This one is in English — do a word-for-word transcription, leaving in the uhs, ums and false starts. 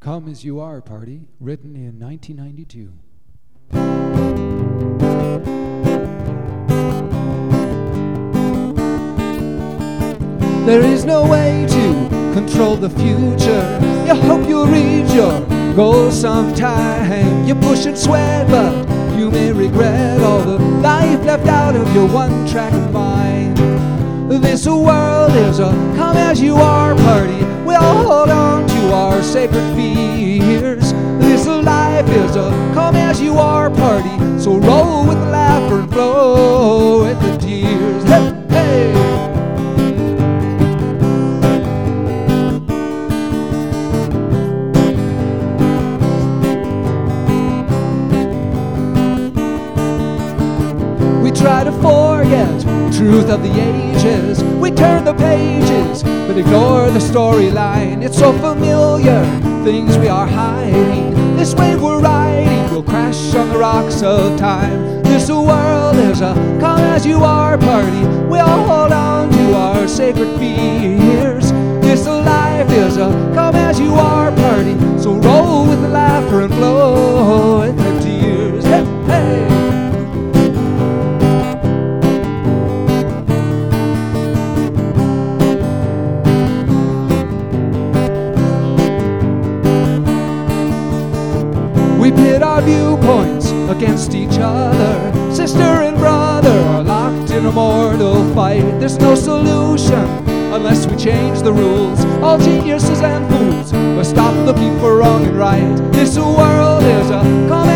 Come As You Are Party, written in nineteen ninety-two. There is no way to control the future. You hope you'll reach your goals sometime. You push and sweat, but you may regret all the life left out of your one-track mind. This world is a come-as-you-are party. We all hold on to our sacred fears. This life is a come-as-you-are party. So roll with the laughter and flow with the tears. Hey, hey! We try to forget truth of the ages. We turn the pages, but ignore the storyline. It's so familiar, things we are hiding. This wave we're riding will crash on the rocks of time. This world is a come-as-you-are party. We all hold on to our sacred fears. This life is a come-as-you-are party. So roll with the laughter and flow with the tears. Hey, hey! We pit our viewpoints against each other. Sister and brother are locked in a mortal fight. There's no solution unless we change the rules. All geniuses and fools must stop looking for wrong and right. This world is a come